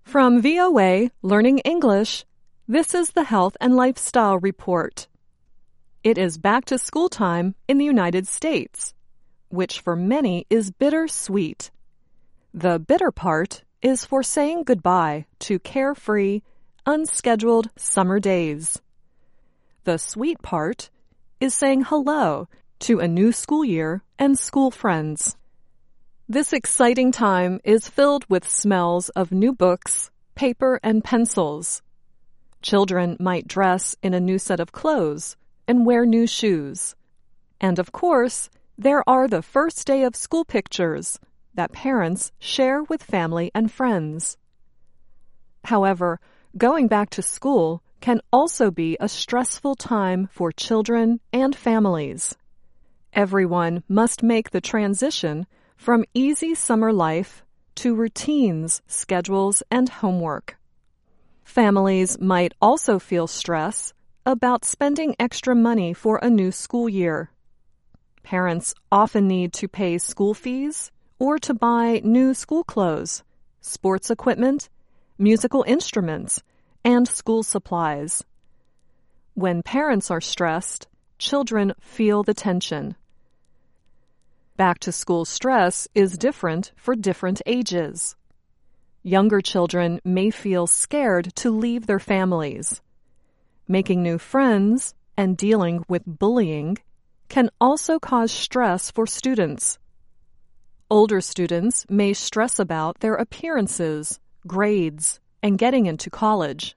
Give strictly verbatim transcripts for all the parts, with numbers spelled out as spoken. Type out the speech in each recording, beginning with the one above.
From V O A Learning English, this is the Health and Lifestyle Report. It is back to school time in the United States, which for many is bittersweet. The bitter part is for saying goodbye to carefree, unscheduled summer days. The sweet part is saying hello to a new school year and school friends. This exciting time is filled with smells of new books, paper, and pencils. Children might dress in a new set of clothes and wear new shoes. And of course, there are the first day of school pictures that parents share with family and friends. However, going back to school can also be a stressful time for children and families. Everyone must make the transition from easy summer life to routines, schedules, and homework. Families might also feel stress about spending extra money for a new school year. Parents often need to pay school fees or to buy new school clothes, sports equipment, musical instruments, and school supplies. When parents are stressed, children feel the tension. Back-to-school stress is different for different ages. Younger children may feel scared to leave their families. Making new friends and dealing with bullying can also cause stress for students. Older students may stress about their appearances, grades, and getting into college.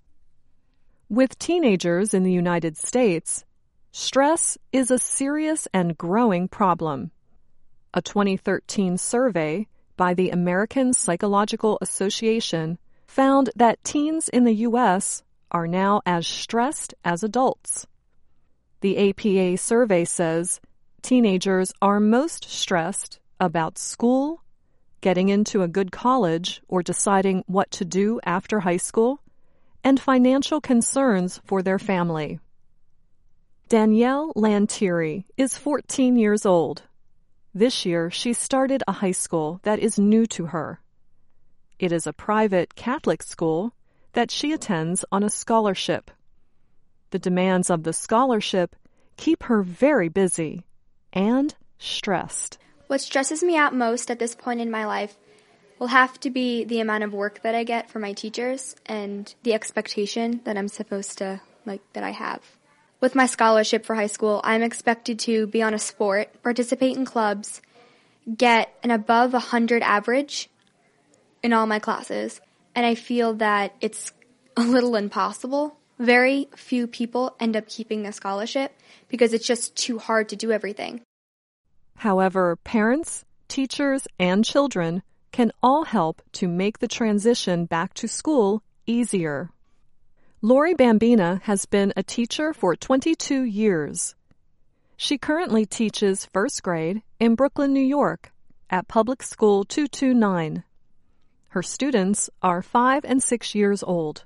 With teenagers in the United States, stress is a serious and growing problem. A twenty thirteen survey by the American Psychological Association found that teens in the U S are now as stressed as adults. The A P A survey says teenagers are most stressed about school, getting into a good college or deciding what to do after high school, and financial concerns for their family. Danielle Lantieri is fourteen years old. This year, she started a high school that is new to her. It is a private Catholic school that she attends on a scholarship. The demands of the scholarship keep her very busy and stressed. What stresses me out most at this point in my life will have to be the amount of work that I get from my teachers and the expectation that I'm supposed to, like, that I have. With my scholarship for high school, I'm expected to be on a sport, participate in clubs, get an above one hundred average in all my classes, and I feel that it's a little impossible. Very few people end up keeping the scholarship because it's just too hard to do everything. However, parents, teachers, and children can all help to make the transition back to school easier. Lori Bambina has been a teacher for twenty-two years. She currently teaches first grade in Brooklyn, New York, at Public School two two nine. Her students are five and six years old.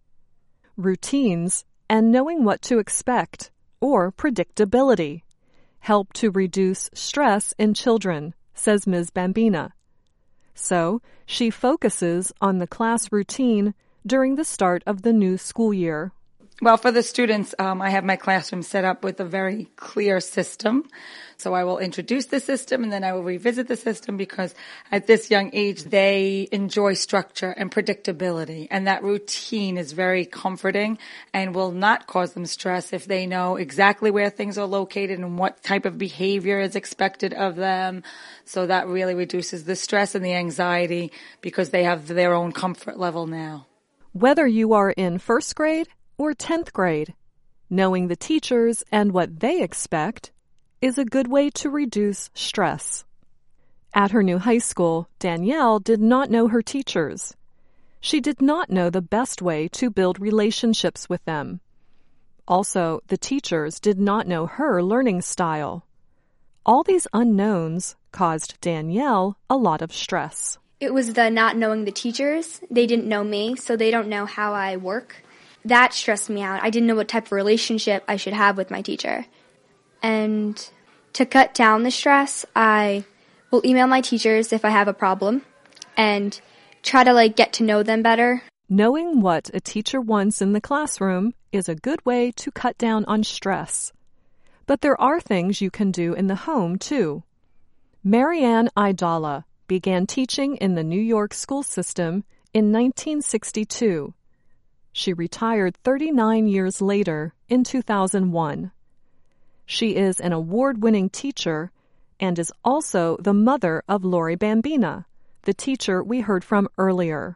Routines and knowing what to expect, or predictability, help to reduce stress in children, says Miz Bambina. So, she focuses on the class routine during the start of the new school year. Well, for the students, um, I have my classroom set up with a very clear system. So I will introduce the system and then I will revisit the system because at this young age, they enjoy structure and predictability. And that routine is very comforting and will not cause them stress if they know exactly where things are located and what type of behavior is expected of them. So that really reduces the stress and the anxiety because they have their own comfort level now. Whether you are in first grade or tenth grade, knowing the teachers and what they expect is a good way to reduce stress. At her new high school, Danielle did not know her teachers. She did not know the best way to build relationships with them. Also, the teachers did not know her learning style. All these unknowns caused Danielle a lot of stress. It was the not knowing the teachers. They didn't know me, so they don't know how I work. That stressed me out. I didn't know what type of relationship I should have with my teacher. And to cut down the stress, I will email my teachers if I have a problem and try to like get to know them better. Knowing what a teacher wants in the classroom is a good way to cut down on stress. But there are things you can do in the home, too. Marianne Idala began teaching in the New York school system in nineteen sixty-two. She retired thirty-nine years later in two thousand one. She is an award-winning teacher and is also the mother of Lori Bambina, the teacher we heard from earlier.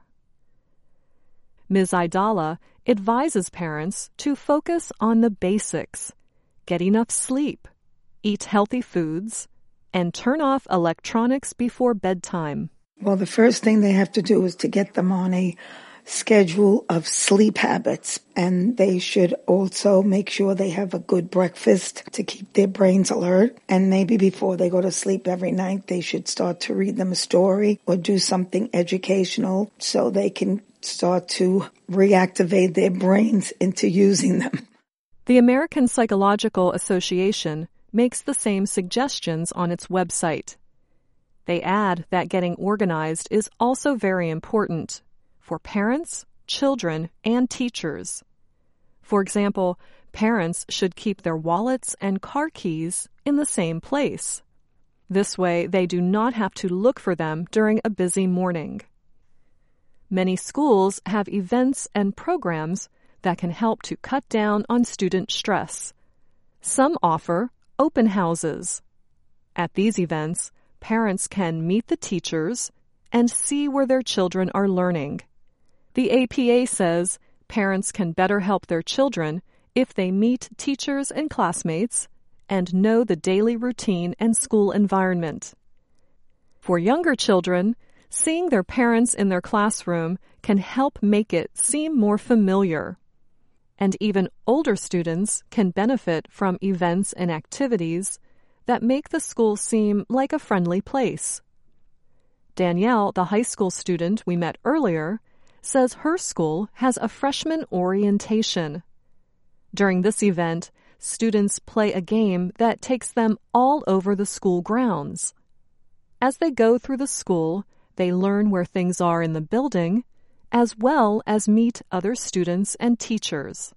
Miz Idala advises parents to focus on the basics, get enough sleep, eat healthy foods, and turn off electronics before bedtime. Well, the first thing they have to do is to get them on a schedule of sleep habits, and they should also make sure they have a good breakfast to keep their brains alert. And maybe before they go to sleep every night, they should start to read them a story or do something educational so they can start to reactivate their brains into using them. The American Psychological Association makes the same suggestions on its website. They add that getting organized is also very important for parents, children, and teachers. For example, parents should keep their wallets and car keys in the same place. This way, they do not have to look for them during a busy morning. Many schools have events and programs that can help to cut down on student stress. Some offer open houses. At these events, parents can meet the teachers and see where their children are learning. The A P A says parents can better help their children if they meet teachers and classmates and know the daily routine and school environment. For younger children, seeing their parents in their classroom can help make it seem more familiar. And even older students can benefit from events and activities that make the school seem like a friendly place. Danielle, the high school student we met earlier, says her school has a freshman orientation. During this event, students play a game that takes them all over the school grounds. As they go through the school, they learn where things are in the building, as well as meet other students and teachers.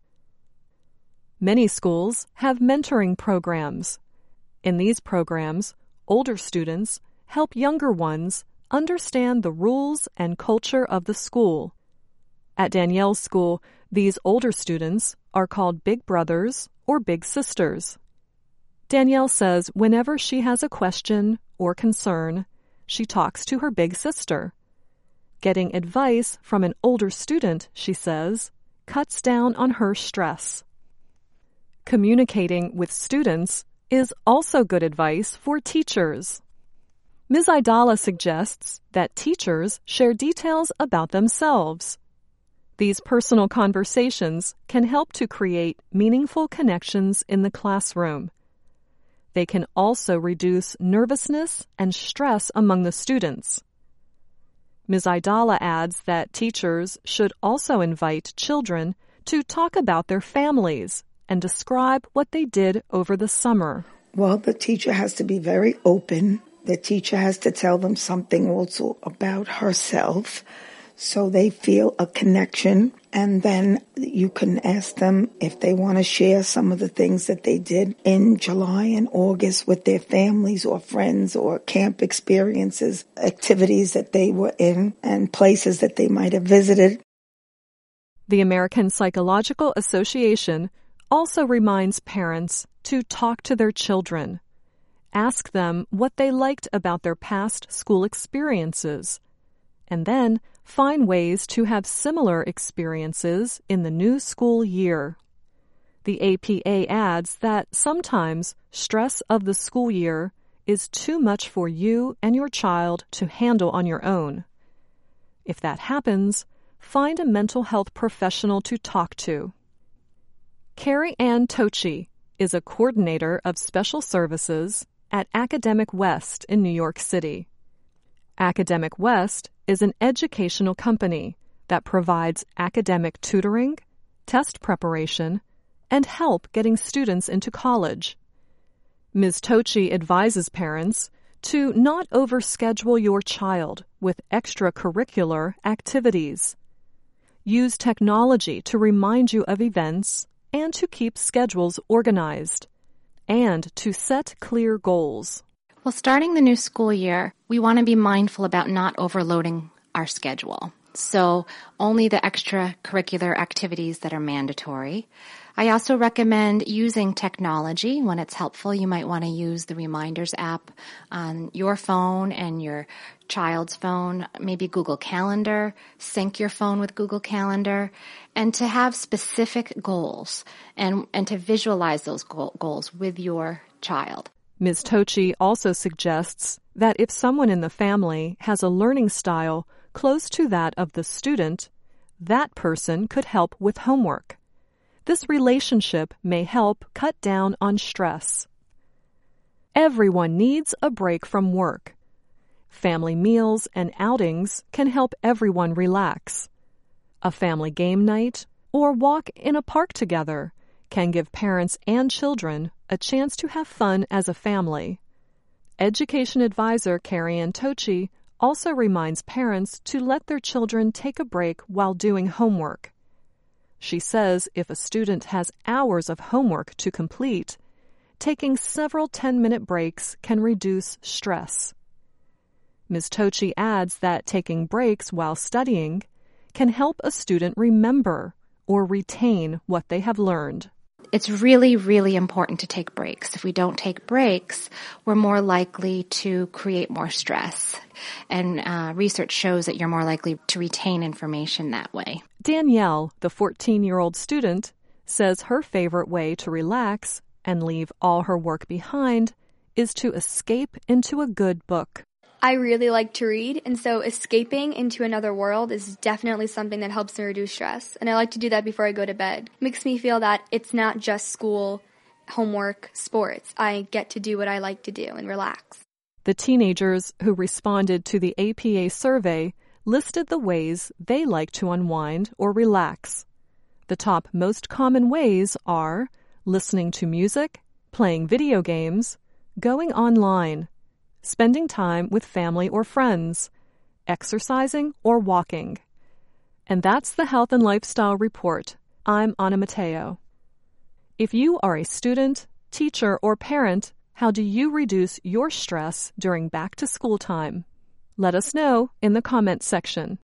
Many schools have mentoring programs. In these programs, older students help younger ones understand the rules and culture of the school. At Danielle's school, these older students are called big brothers or big sisters. Danielle says whenever she has a question or concern, she talks to her big sister. Getting advice from an older student, she says, cuts down on her stress. Communicating with students is also good advice for teachers. Miz Idala suggests that teachers share details about themselves. These personal conversations can help to create meaningful connections in the classroom. They can also reduce nervousness and stress among the students. Miz Idala adds that teachers should also invite children to talk about their families and describe what they did over the summer. Well, the teacher has to be very open. The teacher has to tell them something also about herself so they feel a connection. And then you can ask them if they want to share some of the things that they did in July and August with their families or friends or camp experiences, activities that they were in, and places that they might have visited. The American Psychological Association also reminds parents to talk to their children. Ask them what they liked about their past school experiences, and then find ways to have similar experiences in the new school year. The A P A adds that sometimes stress of the school year is too much for you and your child to handle on your own. If that happens, find a mental health professional to talk to. Carrie Ann Tochi is a coordinator of special services at Academic West in New York City. Academic West is an educational company that provides academic tutoring, test preparation, and help getting students into college. Miz Tochi advises parents to not overschedule your child with extracurricular activities. Use technology to remind you of events and to keep schedules organized, and to set clear goals. Well, starting the new school year, we want to be mindful about not overloading our schedule. So only the extracurricular activities that are mandatory. I also recommend using technology when it's helpful. You might want to use the Reminders app on your phone and your child's phone, maybe Google Calendar, sync your phone with Google Calendar, and to have specific goals and, and to visualize those goal, goals with your child. Miz Tochi also suggests that if someone in the family has a learning style close to that of the student, that person could help with homework. This relationship may help cut down on stress. Everyone needs a break from work. Family meals and outings can help everyone relax. A family game night or walk in a park together can give parents and children a chance to have fun as a family. Education advisor Carrie Ann Tochi also reminds parents to let their children take a break while doing homework. She says if a student has hours of homework to complete, taking several ten-minute breaks can reduce stress. Miz Tochi adds that taking breaks while studying can help a student remember or retain what they have learned. It's really, really important to take breaks. If we don't take breaks, we're more likely to create more stress. And uh, research shows that you're more likely to retain information that way. Danielle, the fourteen-year-old student, says her favorite way to relax and leave all her work behind is to escape into a good book. I really like to read, and so escaping into another world is definitely something that helps me reduce stress. And I like to do that before I go to bed. It makes me feel that it's not just school, homework, sports. I get to do what I like to do and relax. The teenagers who responded to the A P A survey listed the ways they like to unwind or relax. The top most common ways are listening to music, playing video games, going online, spending time with family or friends, exercising or walking. And that's the Health and Lifestyle Report. I'm Anna Mateo. If you are a student, teacher, or parent, how do you reduce your stress during back-to-school time? Let us know in the comments section.